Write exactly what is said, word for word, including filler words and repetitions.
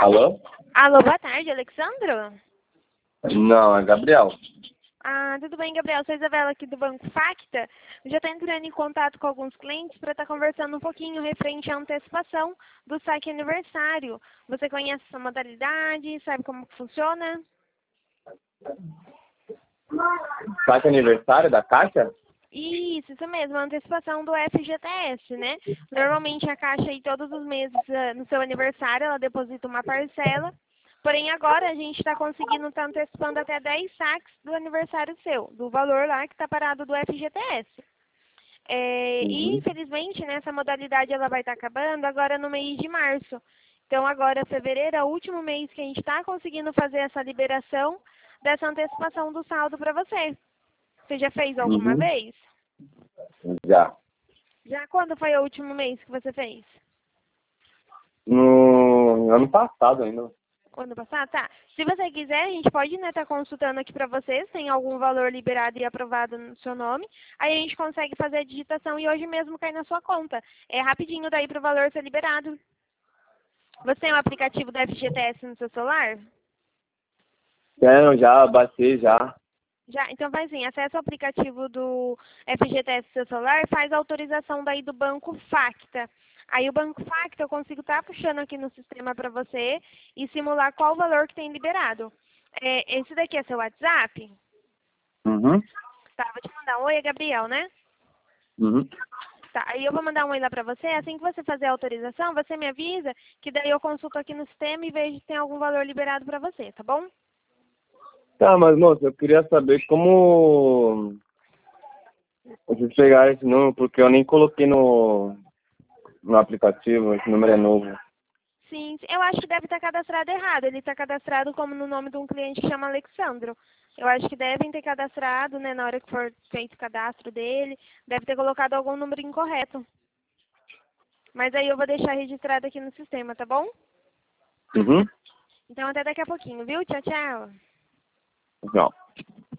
Alô? Alô, boa tarde, Alexandro? Não, é Gabriel. Ah, tudo bem, Gabriel? Sou a Isabela aqui do Banco Facta. Eu já estou entrando em contato com alguns clientes para estar conversando um pouquinho referente à antecipação do saque aniversário. Você conhece essa modalidade? Sabe como que funciona? Saque aniversário da Caixa? Isso, isso mesmo, a antecipação do F G T S, né? Normalmente a Caixa aí todos os meses, ah, no seu aniversário, ela deposita uma parcela. Porém, agora a gente está conseguindo estar antecipando até dez saques do aniversário seu, do valor lá que está parado do F G T S. É, e, Uhum. infelizmente, né, essa modalidade ela vai estar acabando agora no mês de março. Então, agora, fevereiro é o último mês que a gente está conseguindo fazer essa liberação dessa antecipação do saldo para você. Você já fez alguma Uhum. vez? Já. Já quando foi o último mês que você fez? No ano passado ainda. O ano passado? Tá. Se você quiser, a gente pode estar, né, tá consultando aqui para vocês, tem algum valor liberado e aprovado no seu nome. Aí a gente consegue fazer a digitação e hoje mesmo cai na sua conta. É rapidinho daí para o valor ser liberado. Você tem o aplicativo do F G T S no seu celular? Tenho, já, baixei já. Já, então vai sim, acessa o aplicativo do F G T S no seu celular e faz a autorização daí do Banco Facta. Aí o Banco Facta eu consigo estar puxando aqui no sistema para você e simular qual o valor que tem liberado. É, esse daqui é seu WhatsApp? Uhum. Tá, vou te mandar um oi, é Gabriel, né? Uhum. Tá, aí eu vou mandar um oi lá para você. Assim que você fazer a autorização, você me avisa que daí eu consulto aqui no sistema e vejo se tem algum valor liberado para você, tá bom? Tá, mas moça, eu queria saber como vocês pegaram esse número, porque eu nem coloquei no, no aplicativo, esse número é novo. Sim, eu acho que deve estar cadastrado errado. Ele está cadastrado como no nome de um cliente que chama Alexandro. Eu acho que devem ter cadastrado, né, na hora que for feito o cadastro dele, deve ter colocado algum número incorreto. Mas aí eu vou deixar registrado aqui no sistema, tá bom? Uhum. Então até daqui a pouquinho, viu? Tchau, tchau. Não.